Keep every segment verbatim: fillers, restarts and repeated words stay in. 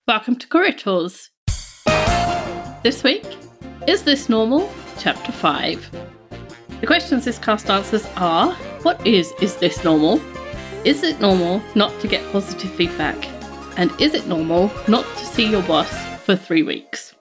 Welcome to Career Tools. This week, Is This Normal? Chapter five. The questions this cast answers are: what is Is This Normal? Is it normal not to get positive feedback? And is it normal not to see your boss for three weeks?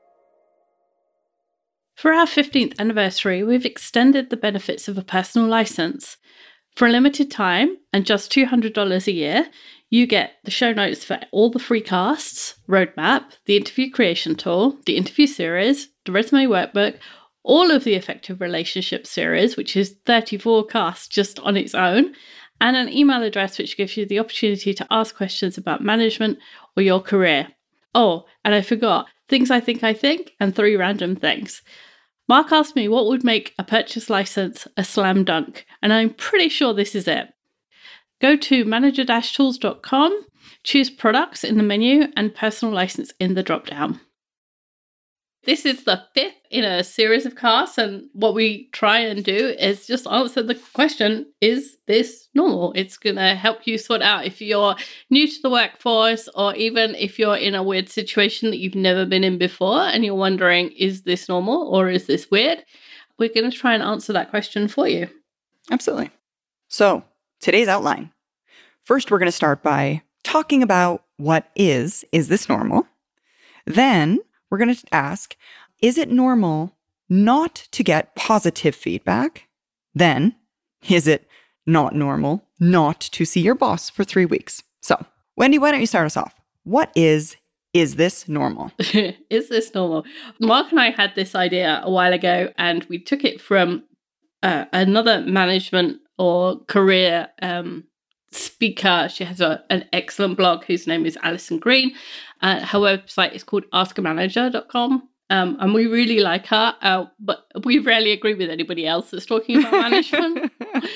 For our fifteenth anniversary, we've extended the benefits of a personal license. For a limited time and just two hundred dollars a year, you get the show notes for all the free casts, roadmap, the interview creation tool, the interview series, the resume workbook, all of the effective relationship series, which is thirty-four casts just on its own, and an email address which gives you the opportunity to ask questions about management or your career. Oh, and I forgot, things I think I think, and three random things. Mark asked me what would make a purchase license a slam dunk, and I'm pretty sure this is it. Go to manager dash tools dot com, choose products in the menu, and personal license in the drop-down. This is the fifth in a series of casts, and what we try and do is just answer the question, is this normal? It's going to help you sort out if you're new to the workforce, or even if you're in a weird situation that you've never been in before and you're wondering, is this normal or is this weird? We're going to try and answer that question for you. Absolutely. So, today's outline. First, we're going to start by talking about what is, is this normal? Then, we're going to ask, is it normal not to get positive feedback? Then, is it not normal not to see your boss for three weeks? So, Wendy, why don't you start us off? What is, is this normal? Is this normal? Mark and I had this idea a while ago, and we took it from uh, another management or career um, speaker. She has a, an excellent blog whose name is Alison Green. Uh, her website is called ask a manager dot com. Um, and we really like her, uh, but we rarely agree with anybody else that's talking about management.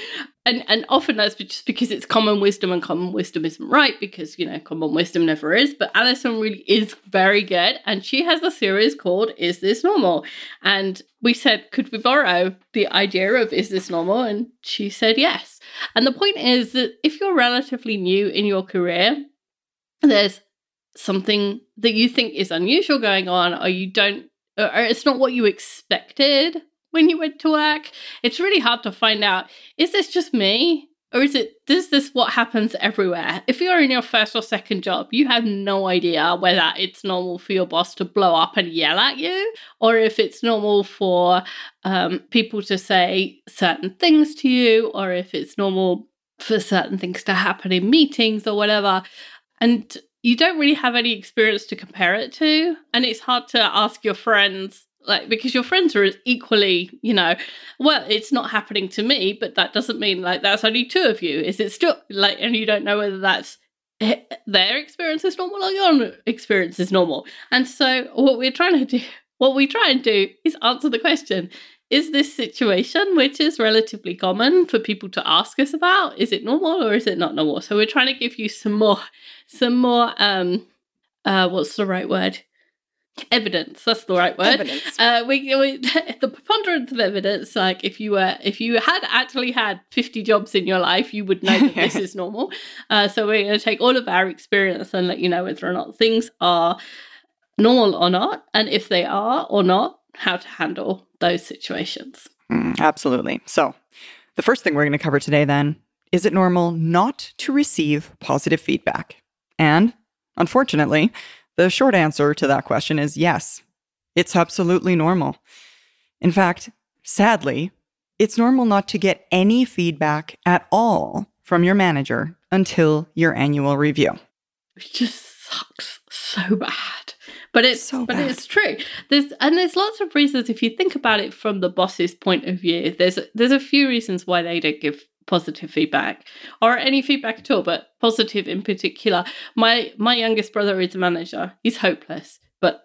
and and often that's just because it's common wisdom, and common wisdom isn't right because, you know, common wisdom never is. But Alison really is very good. And she has a series called Is This Normal? And we said, could we borrow the idea of Is This Normal? And she said yes. And the point is that if you're relatively new in your career, there's something that you think is unusual going on, or you don't, or it's not what you expected when you went to work, it's really hard to find out, is this just me? Or is it, is this what happens everywhere? If you're in your first or second job, you have no idea whether it's normal for your boss to blow up and yell at you, or if it's normal for um, people to say certain things to you, or if it's normal for certain things to happen in meetings or whatever. And you don't really have any experience to compare it to. And it's hard to ask your friends, like, because your friends are equally, you know, well, it's not happening to me, but that doesn't mean like that's only two of you. Is it still like, and you don't know whether that's their experience is normal or your experience is normal. And so what we're trying to do, what we try and do is answer the question, is this situation, which is relatively common for people to ask us about, is it normal or is it not normal? So we're trying to give you some more, some more, um, uh, what's the right word? Evidence. That's the right word. Evidence. Uh, we, we the preponderance of evidence. Like if you were, if you had actually had fifty jobs in your life, you would know that this is normal. Uh, so we're going to take all of our experience and let you know whether or not things are normal or not, and if they are or not, how to handle those situations. Mm, absolutely. So, the first thing we're going to cover today, then, is it normal not to receive positive feedback? And unfortunately, the short answer to that question is yes, it's absolutely normal. In fact, sadly, it's normal not to get any feedback at all from your manager until your annual review. It just sucks so bad. But it's so but bad. it's true. There's and there's lots of reasons if you think about it from the boss's point of view. There's there's a few reasons why they don't give positive feedback or any feedback at all, but positive in particular. My my youngest brother is a manager. He's hopeless, but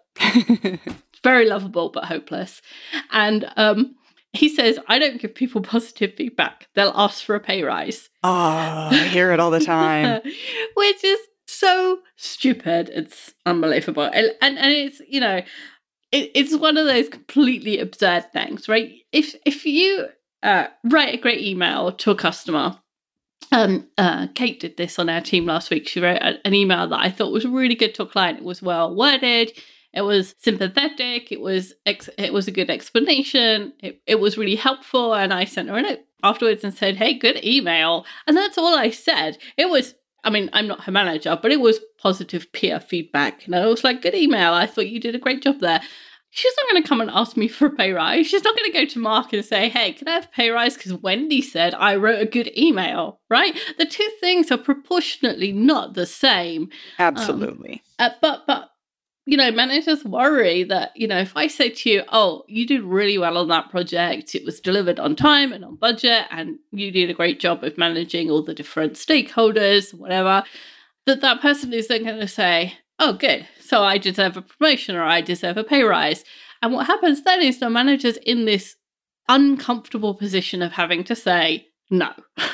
very lovable, but hopeless. And um, he says, I don't give people positive feedback. They'll ask for a pay rise. Oh, I hear it all the time. Which is so stupid. It's unbelievable. And, and, and it's, you know, it, it's one of those completely absurd things, right? If, if you uh, write a great email to a customer Um, uh, Kate did this on our team last week. She wrote a, an email that I thought was really good to a client. It was well worded. It was sympathetic. It was ex- it was a good explanation. It, it was really helpful. And I sent her a note afterwards and said, hey, good email. And that's all I said. It was, I mean, I'm not her manager, but it was positive peer feedback. And I was like, good email. I thought you did a great job there. She's not going to come and ask me for a pay rise. She's not going to go to Mark and say, hey, can I have a pay rise? Because Wendy said I wrote a good email, right? The two things are proportionately not the same. Absolutely. Um, uh, but, but, you know, managers worry that, you know, if I say to you, oh, you did really well on that project, it was delivered on time and on budget, and you did a great job of managing all the different stakeholders, whatever, that that person is then going to say, oh, good, so I deserve a promotion or I deserve a pay rise. And what happens then is the manager's in this uncomfortable position of having to say no.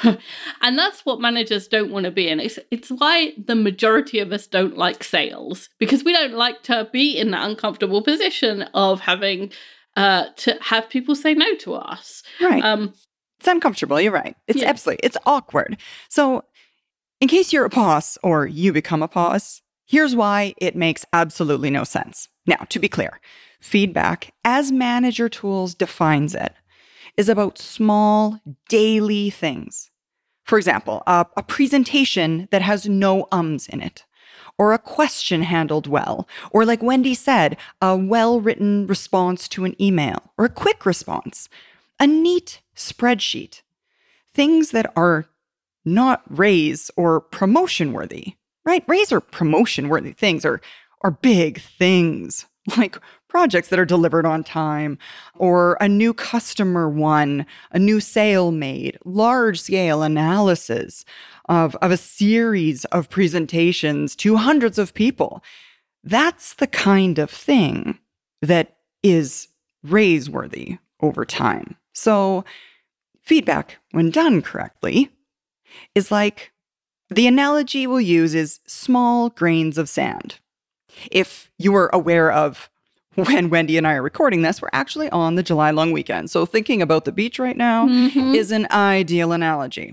And that's what managers don't want to be in. It's, it's why the majority of us don't like sales, because we don't like to be in that uncomfortable position of having uh, to have people say no to us. Right. Um, it's uncomfortable. You're right. It's yeah. absolutely, it's awkward. So in case you're a boss or you become a boss, here's why it makes absolutely no sense. Now, to be clear, feedback, as Manager Tools defines it, is about small, daily things. For example, a, a presentation that has no ums in it, or a question handled well, or like Wendy said, a well-written response to an email, or a quick response, a neat spreadsheet. Things that are not raise or promotion worthy, right? Raise or promotion worthy things are, are big things, like projects that are delivered on time, or a new customer won, a new sale made, large scale analysis of, of a series of presentations to hundreds of people. That's the kind of thing that is raise worthy over time. So feedback, when done correctly, is like, the analogy we'll use is small grains of sand. If you were aware of when Wendy and I are recording this, we're actually on the July long weekend. So thinking about the beach right now mm-hmm. is an ideal analogy.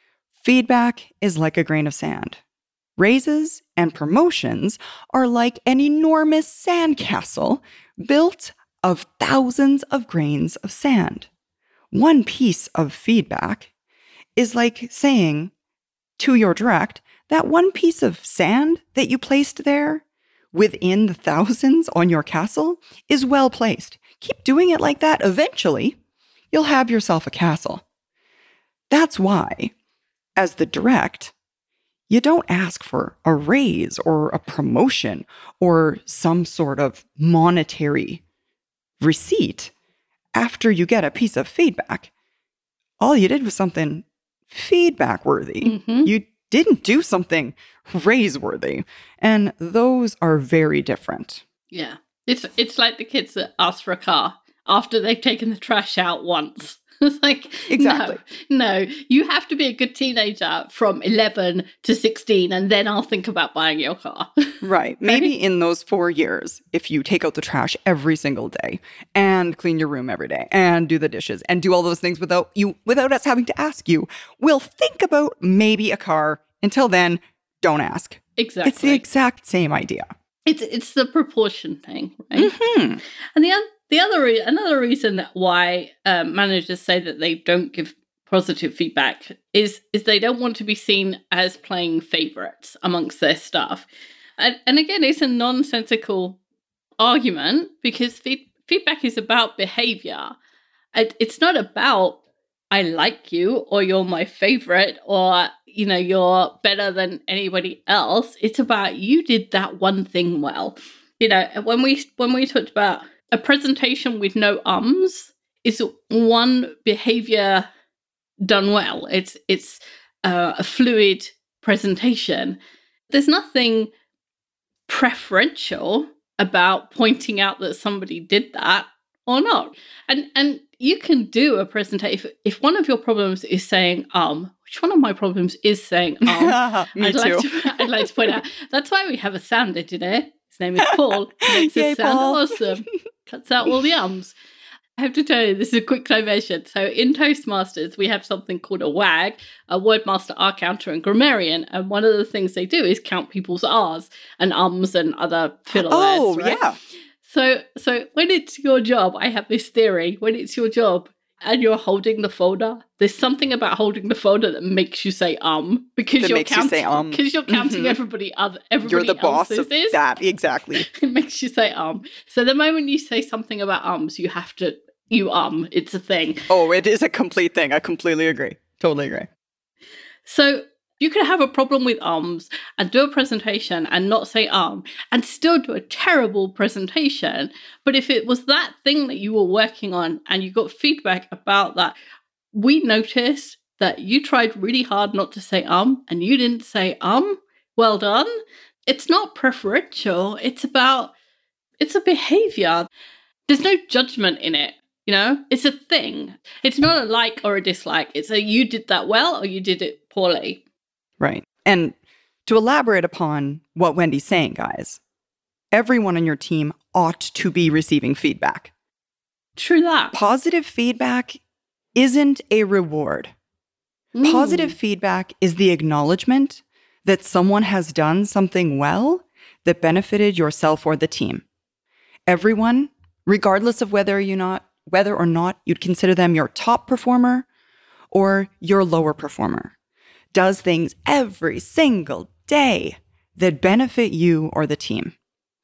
Feedback is like a grain of sand. Raises and promotions are like an enormous sandcastle built of thousands of grains of sand. One piece of feedback is like saying to your direct, that one piece of sand that you placed there within the thousands on your castle is well placed. Keep doing it like that. Eventually, you'll have yourself a castle. That's why, as the direct, you don't ask for a raise or a promotion or some sort of monetary receipt after you get a piece of feedback. All you did was something feedback worthy. Mm-hmm. You didn't do something raise worthy. And those are very different. Yeah. It's it's like the kids that ask for a car after they've taken the trash out once. It's like, exactly. no, no, you have to be a good teenager from eleven to sixteen, and then I'll think about buying your car. Right. Maybe in those four years, if you take out the trash every single day and clean your room every day and do the dishes and do all those things without you, without us having to ask you, we'll think about maybe a car. Until then, don't ask. Exactly. It's the exact same idea. It's it's the proportion thing, right? Mm-hmm. And the other The other re- another reason why um, managers say that they don't give positive feedback is is they don't want to be seen as playing favorites amongst their staff. And, and again, it's a nonsensical argument because fe- feedback is about behavior. It, it's not about I like you or you're my favorite or you know you're better than anybody else. It's about you did that one thing well. You know, when we when we talked about a presentation with no ums is one behavior done well. It's it's uh, a fluid presentation. There's nothing preferential about pointing out that somebody did that or not. And and you can do a presentation. If, if one of your problems is saying um, which one of my problems is saying um, Me I'd too. like to I'd like to point out that's why we have a sound engineer. His name is Paul. He makes Yay, it sound Paul. awesome. Cuts out all the ums. I have to tell you, this is a quick diversion. So in Toastmasters, we have something called a WAG, a Wordmaster, R Counter, and Grammarian. And one of the things they do is count people's R's and ums and other filler Oh, words, right? yeah. So, so when it's your job, I have this theory, when it's your job and you're holding the folder, there's something about holding the folder that makes you say um because That you're makes you counting say, um. because you're counting Mhm. everybody other everybody You're the boss else's of is. that. Exactly. It makes you say um. So the moment you say something about ums, you have to you um. It's a thing. Oh, it is a complete thing. I completely agree. Totally agree. So you could have a problem with ums and do a presentation and not say um and still do a terrible presentation. But if it was that thing that you were working on and you got feedback about that, we noticed that you tried really hard not to say um and you didn't say um. Well done. It's not preferential. It's about, it's a behavior. There's no judgment in it. You know, it's a thing. It's not a like or a dislike. It's a you did that well or you did it poorly. Right. And to elaborate upon what Wendy's saying, guys, everyone on your team ought to be receiving feedback. True that. Positive feedback isn't a reward. Mm. Positive feedback is the acknowledgement that someone has done something well that benefited yourself or the team. Everyone, regardless of whether you not whether or not you'd consider them your top performer or your lower performer, does things every single day that benefit you or the team.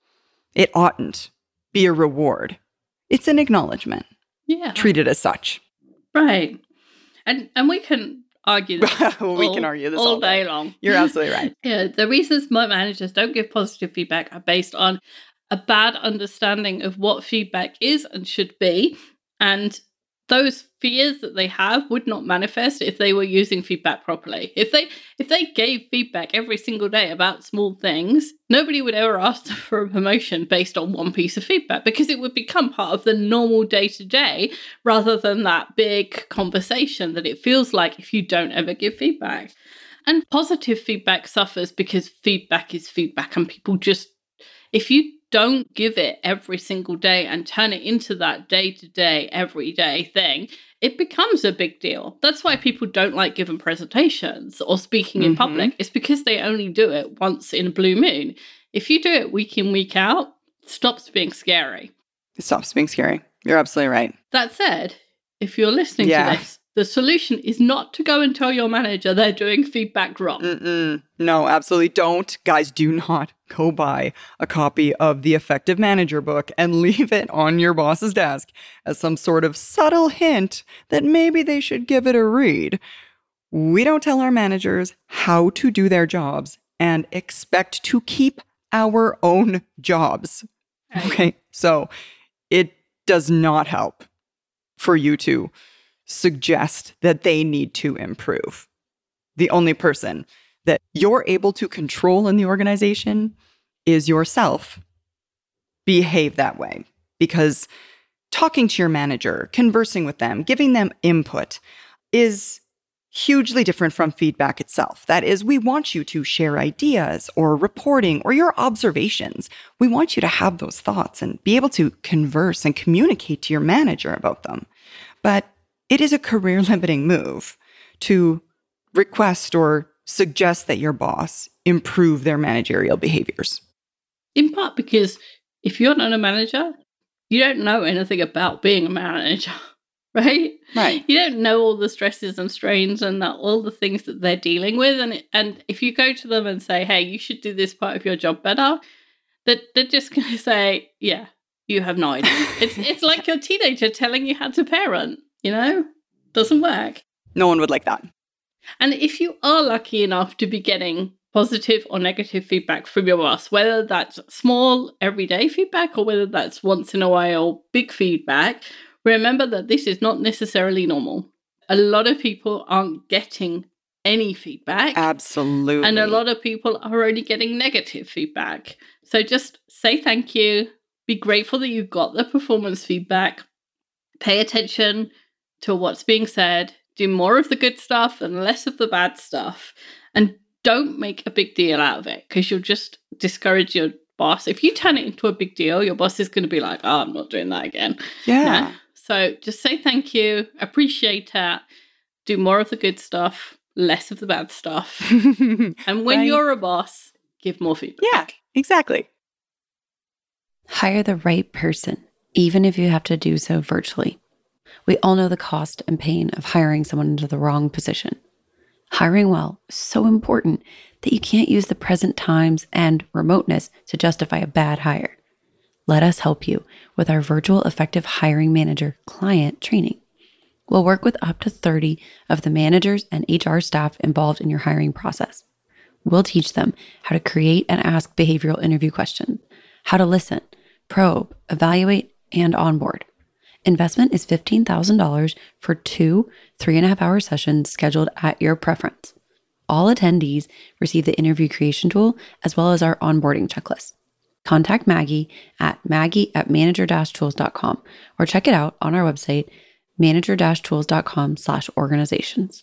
It oughtn't be a reward. It's an acknowledgement. Yeah. Treat it as such. Right. And and we can argue this we all, can argue this all, all day. day long. You're absolutely right. Yeah, the reasons my managers don't give positive feedback are based on a bad understanding of what feedback is and should be. And those fears that they have would not manifest if they were using feedback properly. If they if they gave feedback every single day about small things, nobody would ever ask them for a promotion based on one piece of feedback because it would become part of the normal day-to-day rather than that big conversation that it feels like if you don't ever give feedback. And positive feedback suffers because feedback is feedback and people just, if you don't give it every single day and turn it into that day-to-day, everyday thing, it becomes a big deal. That's why people don't like giving presentations or speaking in Mhm. public. It's because they only do it once in a blue moon. If you do it week in, week out, it stops being scary. It stops being scary. You're absolutely right. That said, if you're listening Yeah. to this, the solution is not to go and tell your manager they're doing feedback wrong. Mm-mm. No, absolutely don't. Guys, do not go buy a copy of the Effective Manager book and leave it on your boss's desk as some sort of subtle hint that maybe they should give it a read. We don't tell our managers how to do their jobs and expect to keep our own jobs. Right. Okay, so it does not help for you to suggest that they need to improve. The only person that you're able to control in the organization is yourself. Behave that way, because talking to your manager, conversing with them, giving them input is hugely different from feedback itself. That is, we want you to share ideas or reporting or your observations. We want you to have those thoughts and be able to converse and communicate to your manager about them. But it is a career-limiting move to request or suggest that your boss improve their managerial behaviors. In part because if you're not a manager, you don't know anything about being a manager, right? Right. You don't know all the stresses and strains and that, all the things that they're dealing with. And and if you go to them and say, hey, you should do this part of your job better, that they're just going to say, yeah, you have no idea. It's it's like your teenager telling you how to parent, you know? Doesn't work. No one would like that. And if you are lucky enough to be getting positive or negative feedback from your boss, whether that's small everyday feedback or whether that's once in a while big feedback, remember that this is not necessarily normal. A lot of people aren't getting any feedback. Absolutely. And a lot of people are only getting negative feedback. So just say thank you. Be grateful that you got the performance feedback. Pay attention to what's being said. Do more of the good stuff and less of the bad stuff. And don't make a big deal out of it because you'll just discourage your boss. If you turn it into a big deal, your boss is going to be like, oh, I'm not doing that again. Yeah. Yeah. So just say thank you, appreciate it, do more of the good stuff, less of the bad stuff. And when Right. you're a boss, give more feedback. Yeah, exactly. Hire the right person, even if you have to do so virtually. We all know the cost and pain of hiring someone into the wrong position. Hiring well is so important that you can't use the present times and remoteness to justify a bad hire. Let us help you with our virtual effective hiring manager client training. We'll work with up to thirty of the managers and H R staff involved in your hiring process. We'll teach them how to create and ask behavioral interview questions, how to listen, probe, evaluate, and onboard. Investment is fifteen thousand dollars for two three and a half hour sessions scheduled at your preference. All attendees receive the interview creation tool as well as our onboarding checklist. Contact Maggie at maggie at manager dash tools dot com or check it out on our website, manager dash tools dot com slash organizations.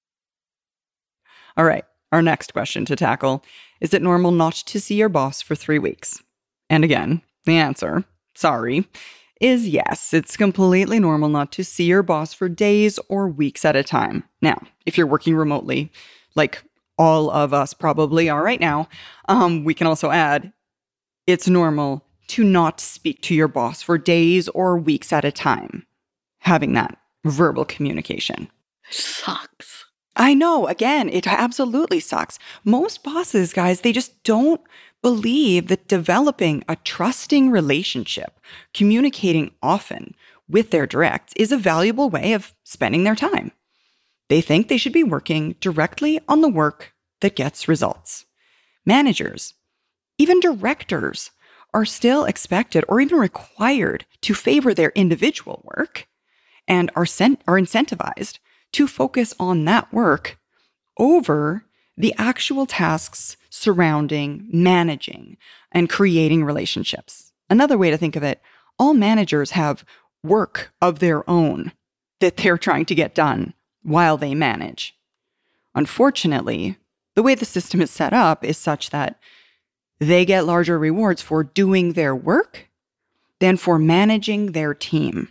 All right. Our next question to tackle: is it normal not to see your boss for three weeks? And again, the answer, sorry, is yes. It's completely normal not to see your boss for days or weeks at a time. Now, if you're working remotely, like all of us probably are right now, um, we can also add, it's normal to not speak to your boss for days or weeks at a time. Having that verbal communication Sucks. I know, again, it absolutely sucks. Most bosses, guys, they just don't believe that developing a trusting relationship, communicating often with their directs is a valuable way of spending their time. They think they should be working directly on the work that gets results. Managers, even directors, are still expected or even required to favor their individual work and are sent, are incentivized to focus on that work over the actual tasks surrounding managing and creating relationships. Another way to think of it, all managers have work of their own that they're trying to get done while they manage. Unfortunately, the way the system is set up is such that they get larger rewards for doing their work than for managing their team.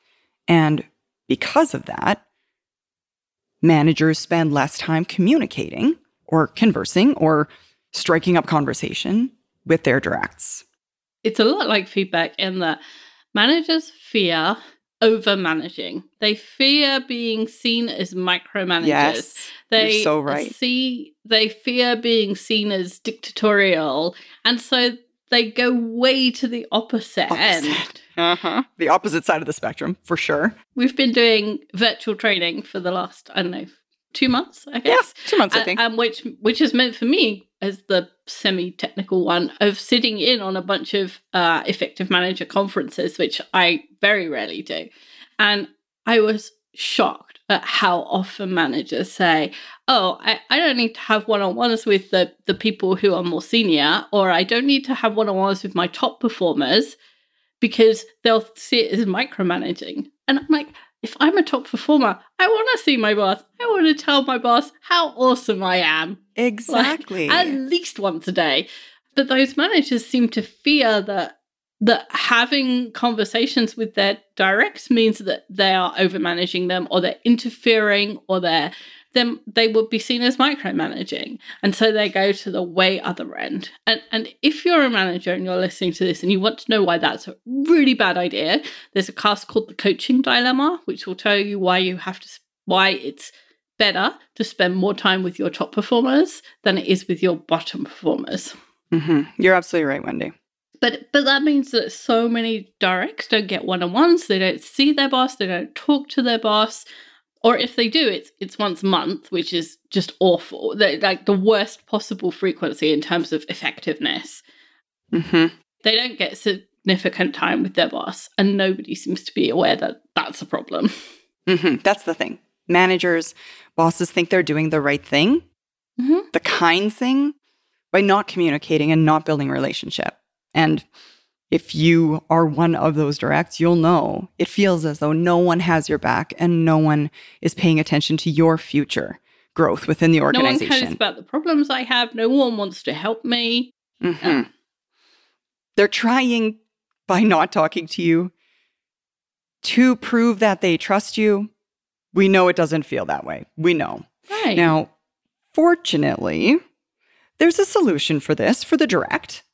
And because of that, managers spend less time communicating or conversing or striking up conversation with their directs. It's a lot like feedback in that managers fear over managing. They fear being seen as micromanagers. Yes, they you're so right. see they fear being seen as dictatorial, and so they go way to the opposite, Opposite. end. Uh-huh. The opposite side of the spectrum, for sure. We've been doing virtual training for the last, I don't know, two months, I guess. Yeah, two months, I and, think. And which which is meant for me as the semi-technical one of sitting in on a bunch of uh, effective manager conferences, which I very rarely do. And I was shocked at how often managers say, oh, I, I don't need to have one-on-ones with the, the people who are more senior, or I don't need to have one-on-ones with my top performers because they'll see it as micromanaging. And I'm like, if I'm a top performer, I want to see my boss. I want to tell my boss how awesome I am. Exactly. Like, at least once a day. But those managers seem to fear that that having conversations with their directs means that they are overmanaging them, or they're interfering, or they're then they would be seen as micromanaging. And so they go to the way other end. And and if you're a manager and you're listening to this and you want to know why that's a really bad idea, there's a cast called The Coaching Dilemma, which will tell you why you have to why it's better to spend more time with your top performers than it is with your bottom performers. Mm-hmm. You're absolutely right, Wendy. But but that means that so many directs don't get one-on-ones, they don't see their boss, they don't talk to their boss. Or if they do, it's it's once a month, which is just awful. They're like the worst possible frequency in terms of effectiveness. Mm-hmm. They don't get significant time with their boss, and nobody seems to be aware that that's a problem. Mm-hmm. That's the thing. Managers, bosses think they're doing the right thing, Mm-hmm. the kind thing, by not communicating and not building relationship. And if you are one of those directs, you'll know it feels as though no one has your back and no one is paying attention to your future growth within the organization. No one cares about the problems I have. No one wants to help me. Mm-hmm. Uh, They're trying, by not talking to you, to prove that they trust you. We know it doesn't feel that way. We know. Right. Now, fortunately, there's a solution for this for the direct.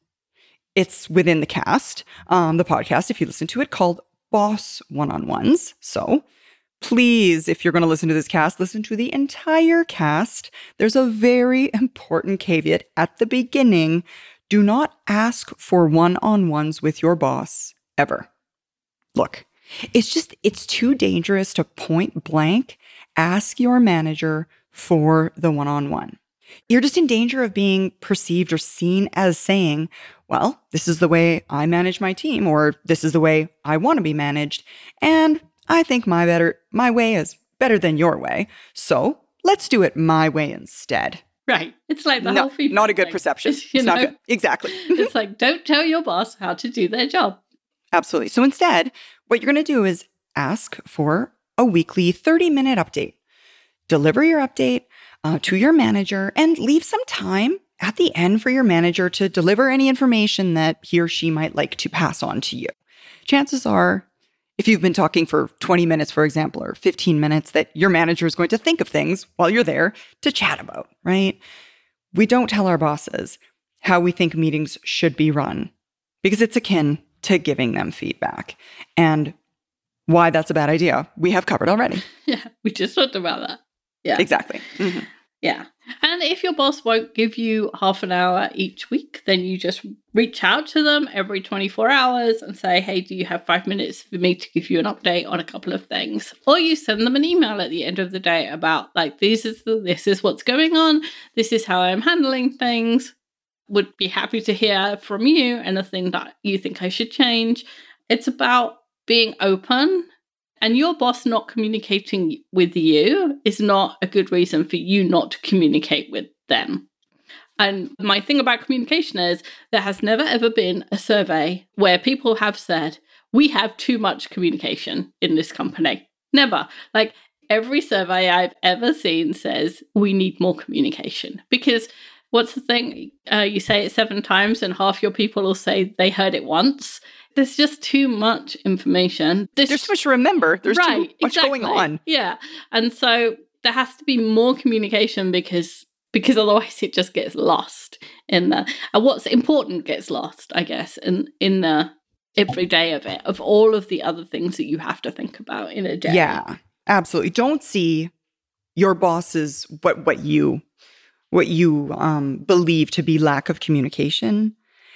It's within the cast, um, the podcast, if you listen to it, called Boss One-on-Ones. So please, if you're going to listen to this cast, listen to the entire cast. There's a very important caveat at the beginning. Do not ask for one-on-ones with your boss ever. Look, it's just, it's too dangerous to point blank ask your manager for the one-on-one. You're just in danger of being perceived or seen as saying, well, this is the way I manage my team, or this is the way I want to be managed, and I think my better my way is better than your way, so let's do it my way instead. Right. It's like the no, whole feedback not a good thing. perception. You It's know? not good. Exactly. It's like, don't tell your boss how to do their job. Absolutely. So instead, what you're going to do is ask for a weekly thirty-minute update. Deliver your update uh, to your manager and leave some time at the end for your manager to deliver any information that he or she might like to pass on to you. Chances are, if you've been talking for twenty minutes, for example, or fifteen minutes, that your manager is going to think of things while you're there to chat about, right? We don't tell our bosses how we think meetings should be run because it's akin to giving them feedback. And why that's a bad idea, we have covered already. Yeah, we just talked about that. Yeah. Exactly. Mm-hmm. Yeah. And if your boss won't give you half an hour each week, then you just reach out to them every twenty-four hours and say, hey, do you have five minutes for me to give you an update on a couple of things? Or you send them an email at the end of the day about, like, this is the, this is what's going on. This is how I'm handling things. Would be happy to hear from you anything that you think I should change. It's about being open. And your boss not communicating with you is not a good reason for you not to communicate with them. And my thing about communication is there has never ever been a survey where people have said, we have too much communication in this company. Never. Like every survey I've ever seen says we need more communication. Because what's the thing? Uh, you say it seven times and half your people will say they heard it once. There's just too much information. There's, There's too much to remember. There's right, too much exactly. going on. Yeah. And so there has to be more communication because because otherwise it just gets lost in the and what's important gets lost, I guess, in in the every day of it, of all of the other things that you have to think about in a day. Yeah, absolutely. Don't see your boss's what what you what you um, believe to be lack of communication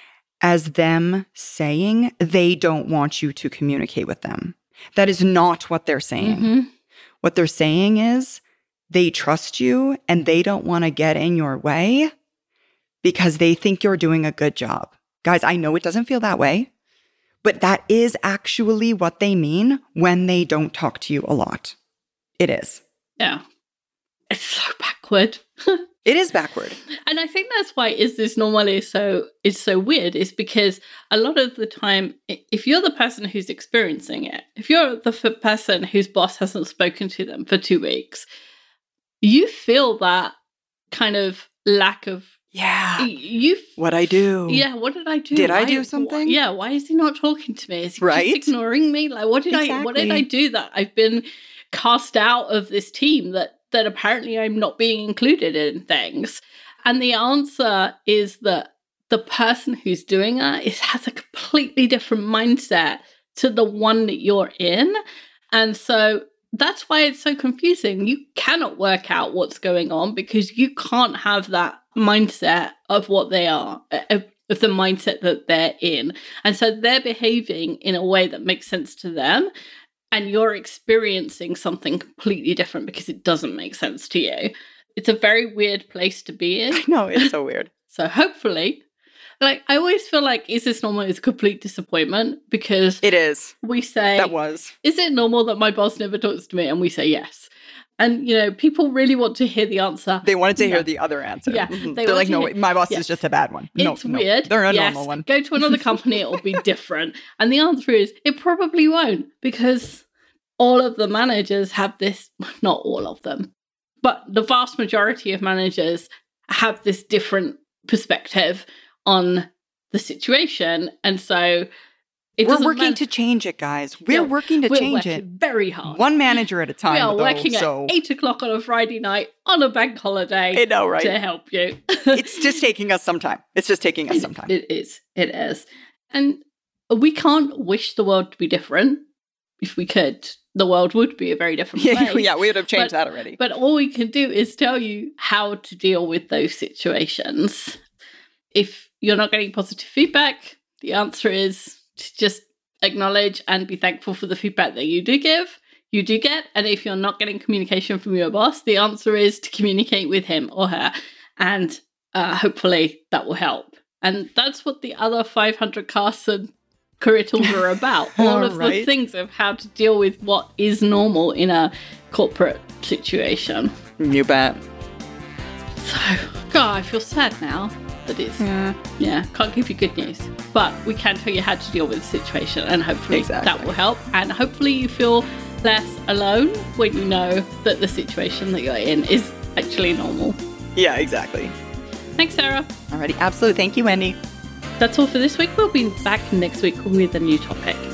as them saying they don't want you to communicate with them. That is not what they're saying. Mm-hmm. What they're saying is they trust you and they don't want to get in your way because they think you're doing a good job. Guys, I know it doesn't feel that way, but that is actually what they mean when they don't talk to you a lot. It is. Yeah. It's so backward. It is backward. And I think that's why Is This Normal is so is so weird, is because a lot of the time, if you're the person who's experiencing it, if you're the f- person whose boss hasn't spoken to them for two weeks, you feel that kind of lack of Yeah. you. F- What I do. Yeah. What did I do? Did I Why- do something? wh- yeah. Why is he not talking to me? Is he Right? just ignoring me? Like, what did I? What did I Exactly. do that I've been cast out of this team that that apparently I'm not being included in things? And the answer is that the person who's doing that is has a completely different mindset to the one that you're in. And so that's why it's so confusing. You cannot work out what's going on because you can't have that mindset of what they are, of, of the mindset that they're in. And so they're behaving in a way that makes sense to them. And you're experiencing something completely different because it doesn't make sense to you. It's a very weird place to be in. I know, it's so weird. So hopefully, like, I always feel like Is This Normal is a complete disappointment because It is. we say, That was. is it normal that my boss never talks to me? And we say yes. And, you know, people really want to hear the answer. They wanted to No. hear the other answer. Yeah, Mhm. they They're want like, to no, hear- wait, my boss Yes. is just a bad one. No, It's no, weird. They're a Yes. normal one. Go to another company, it will be different. And the answer is it probably won't because all of the managers have this, not all of them, but the vast majority of managers have this different perspective on the situation. And so It We're doesn't working matter- to change it, guys. We're Yeah, working to we're change working it. very hard. One manager at a time, we are though, working so at eight o'clock on a Friday night on a bank holiday I know, right? to help you. It's just taking us some time. It's just taking us some time. It is. It is. And we can't wish the world to be different. If we could, the world would be a very different Yeah, place. yeah, we would have changed But- that already. But all we can do is tell you how to deal with those situations. If you're not getting positive feedback, the answer is to just acknowledge and be thankful for the feedback that you do give, you do get. And if you're not getting communication from your boss, the answer is to communicate with him or her. And uh, hopefully that will help. And that's what the other five hundred casts and career tools are about. All of the Right. things of how to deal with what is normal in a corporate situation. You bet. So, God, I feel sad now that it's, Yeah. yeah, can't give you good news. But we can tell you how to deal with the situation, and hopefully Exactly. that will help. And hopefully you feel less alone when you know that the situation that you're in is actually normal. Yeah, exactly. Thanks, Sarah. Alrighty, absolutely. Thank you, Wendy. That's all for this week. We'll be back next week with a new topic.